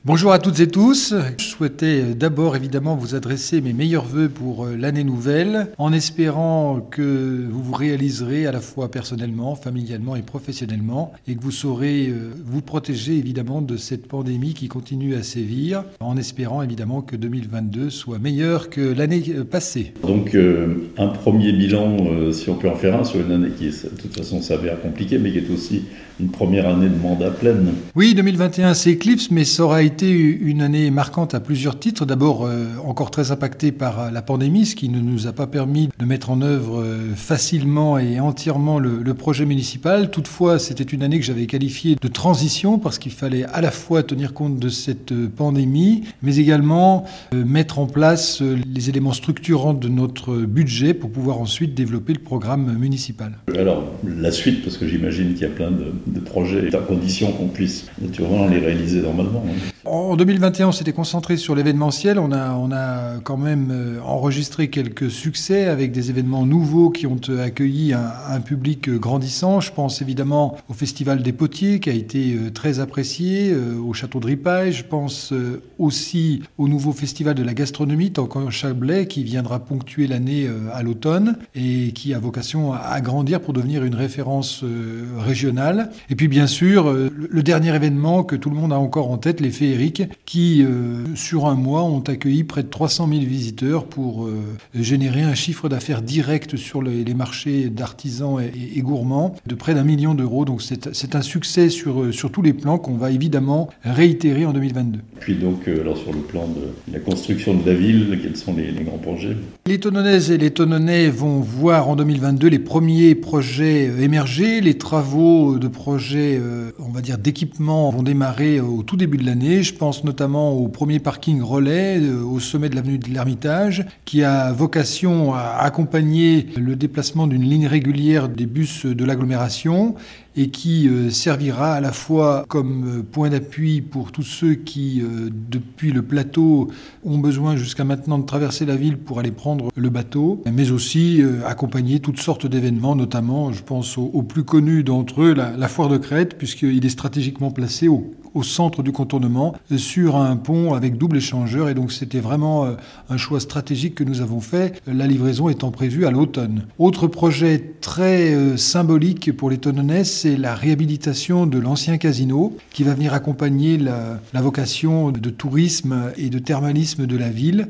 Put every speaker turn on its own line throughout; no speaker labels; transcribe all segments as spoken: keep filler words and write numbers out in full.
Bonjour à toutes et tous. Je souhaitais d'abord évidemment vous adresser mes meilleurs vœux pour l'année nouvelle, en espérant que vous vous réaliserez à la fois personnellement, familialement et professionnellement, et que vous saurez vous protéger évidemment de cette pandémie qui continue à sévir, en espérant évidemment que deux mille vingt-deux soit meilleur que l'année passée.
Donc euh, un premier bilan, euh, si on peut en faire un, sur une année qui de toute façon s'avère compliquée, mais qui est aussi une première année de mandat pleine.
Oui, deux mille vingt et un s'éclipse, mais ça aura été une année marquante à plusieurs titres. D'abord, euh, encore très impactée par la pandémie, ce qui ne nous a pas permis de mettre en œuvre euh, facilement et entièrement le, le projet municipal. Toutefois, c'était une année que j'avais qualifiée de transition parce qu'il fallait à la fois tenir compte de cette pandémie, mais également euh, mettre en place euh, les éléments structurants de notre budget pour pouvoir ensuite développer le programme municipal.
Alors, la suite, parce que j'imagine qu'il y a plein de, de projets, à condition qu'on puisse naturellement les réaliser normalement.
En deux mille vingt et un, on s'était concentré sur l'événementiel. On a, on a quand même enregistré quelques succès avec des événements nouveaux qui ont accueilli un, un public grandissant. Je pense évidemment au Festival des Potiers qui a été très apprécié, au Château de Ripaille. Je pense aussi au nouveau Festival de la gastronomie Tanquin-Chablais qui viendra ponctuer l'année à l'automne et qui a vocation à grandir pour devenir une référence régionale. Et puis bien sûr, le dernier événement que tout le monde a encore en tête, les féeriques, qui, euh, sur un mois, ont accueilli près de trois cent mille visiteurs pour euh, générer un chiffre d'affaires direct sur les, les marchés d'artisans et, et, et gourmands de près d'un million d'euros. Donc c'est, c'est un succès sur, sur tous les plans qu'on va évidemment réitérer en deux mille vingt-deux.
Puis donc, euh, alors sur le plan de la construction de la ville, quels sont les, les grands projets ?
Les Thononnaises et les Thononnais vont voir en deux mille vingt-deux les premiers projets émerger. Les travaux de projets, euh, on va dire, d'équipement vont démarrer au tout début de l'année. Je pense notamment au premier parking relais euh, au sommet de l'avenue de l'Ermitage, qui a vocation à accompagner le déplacement d'une ligne régulière des bus de l'agglomération et qui euh, servira à la fois comme euh, point d'appui pour tous ceux qui, euh, depuis le plateau, ont besoin jusqu'à maintenant de traverser la ville pour aller prendre le bateau, mais aussi euh, accompagner toutes sortes d'événements, notamment, je pense, au, au plus connu d'entre eux, la, la foire de Crète, puisqu'il est stratégiquement placé au au centre du contournement, sur un pont avec double échangeur. Et donc, c'était vraiment un choix stratégique que nous avons fait, la livraison étant prévue à l'automne. Autre projet très symbolique pour les Thononnais, c'est la réhabilitation de l'ancien casino, qui va venir accompagner la, la vocation de tourisme et de thermalisme de la ville,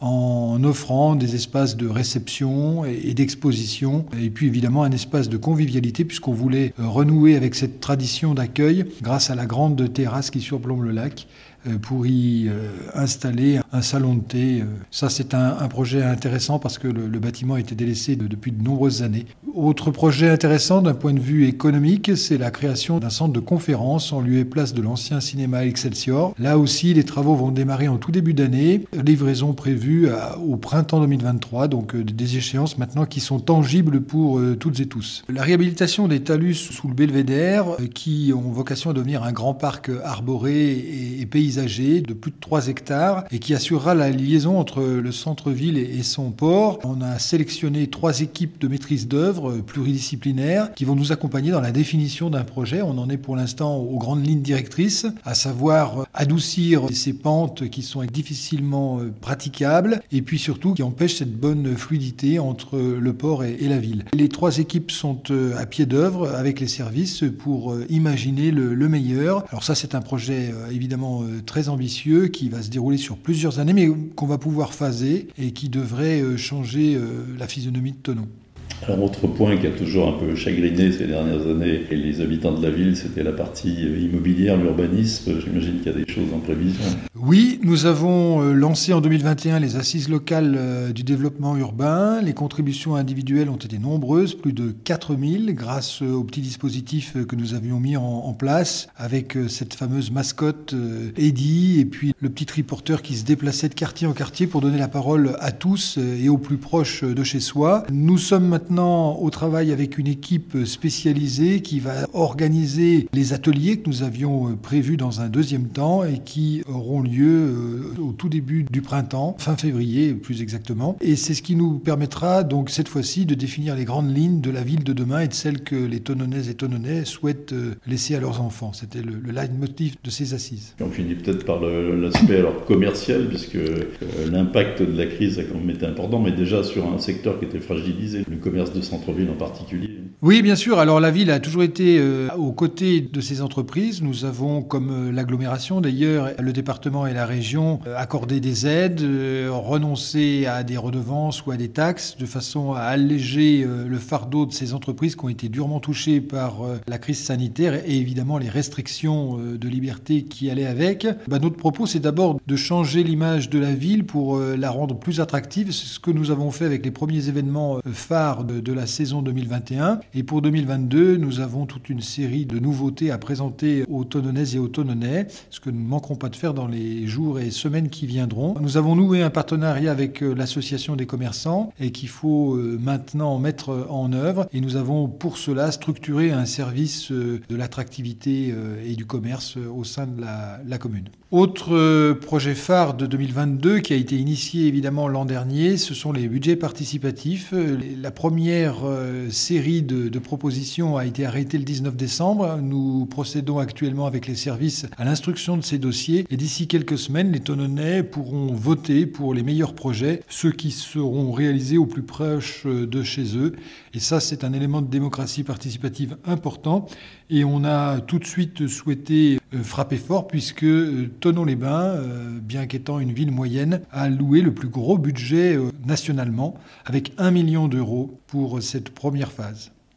en offrant des espaces de réception et d'exposition, et puis évidemment un espace de convivialité, puisqu'on voulait renouer avec cette tradition d'accueil grâce à la grande terrasse qui surplombe le lac, pour y euh, installer un salon de thé. Ça, c'est un, un projet intéressant parce que le, le bâtiment a été délaissé de, depuis de nombreuses années. Autre projet intéressant d'un point de vue économique, c'est la création d'un centre de conférence en lieu et place de l'ancien cinéma Excelsior. Là aussi, les travaux vont démarrer en tout début d'année. Livraison prévue à, au printemps deux mille vingt-trois, donc euh, des échéances maintenant qui sont tangibles pour euh, toutes et tous. La réhabilitation des talus sous le belvédère, euh, qui ont vocation à devenir un grand parc arboré et, et paysager de plus de trois hectares et qui assurera la liaison entre le centre-ville et son port. On a sélectionné trois équipes de maîtrise d'œuvre pluridisciplinaires qui vont nous accompagner dans la définition d'un projet. On en est pour l'instant aux grandes lignes directrices, à savoir adoucir ces pentes qui sont difficilement praticables et puis surtout qui empêchent cette bonne fluidité entre le port et la ville. Les trois équipes sont à pied d'œuvre avec les services pour imaginer le, le meilleur. Alors ça, c'est un projet évidemment très ambitieux qui va se dérouler sur plusieurs années mais qu'on va pouvoir phaser et qui devrait changer la physionomie de Thonon.
Alors, autre point qui a toujours un peu chagriné ces dernières années et les habitants de la ville, c'était la partie immobilière, l'urbanisme. J'imagine qu'il y a des choses en prévision.
Oui, nous avons lancé en deux mille vingt et un les assises locales du développement urbain. Les contributions individuelles ont été nombreuses, plus de quatre mille, grâce au petit dispositif que nous avions mis en, en place avec cette fameuse mascotte Eddie et puis le petit triporteur qui se déplaçait de quartier en quartier pour donner la parole à tous et aux plus proches de chez soi. Nous sommes maintenant au travail avec une équipe spécialisée qui va organiser les ateliers que nous avions prévus dans un deuxième temps et qui auront lieu lieu au tout début du printemps, fin février plus exactement. Et c'est ce qui nous permettra donc cette fois-ci de définir les grandes lignes de la ville de demain et de celle que les Thononnaises et Thononnais souhaitent laisser à leurs enfants. C'était le, le leitmotiv de ces assises.
On finit peut-être par le, l'aspect alors commercial, puisque euh, l'impact de la crise a quand même été important, mais déjà sur un secteur qui était fragilisé, le commerce de centre-ville en particulier.
Oui, bien sûr. Alors la ville a toujours été euh, aux côtés de ces entreprises. Nous avons, comme euh, l'agglomération d'ailleurs, le département et la région, euh, accordé des aides, euh, renoncé à des redevances ou à des taxes, de façon à alléger euh, le fardeau de ces entreprises qui ont été durement touchées par euh, la crise sanitaire et évidemment les restrictions euh, de liberté qui allaient avec. Bah, notre propos, c'est d'abord de changer l'image de la ville pour euh, la rendre plus attractive. C'est ce que nous avons fait avec les premiers événements euh, phares de, de la saison deux mille vingt et un. Et pour deux mille vingt-deux, nous avons toute une série de nouveautés à présenter aux Thononnaises et aux Thononnais, ce que nous ne manquerons pas de faire dans les jours et semaines qui viendront. Nous avons noué un partenariat avec l'association des commerçants et qu'il faut maintenant mettre en œuvre. Et nous avons pour cela structuré un service de l'attractivité et du commerce au sein de la, la commune. Autre projet phare de deux mille vingt-deux qui a été initié évidemment l'an dernier, ce sont les budgets participatifs. La première série de, de propositions a été arrêtée le dix-neuf décembre. Nous procédons actuellement avec les services à l'instruction de ces dossiers et d'ici quelques semaines, les Thononnais pourront voter pour les meilleurs projets, ceux qui seront réalisés au plus proche de chez eux. Et ça, c'est un élément de démocratie participative important. Et on a tout de suite souhaité frapper fort puisque Thonon-les-Bains, bien qu'étant une ville moyenne, a alloué le plus gros budget nationalement avec un million d'euros pour cette première phase.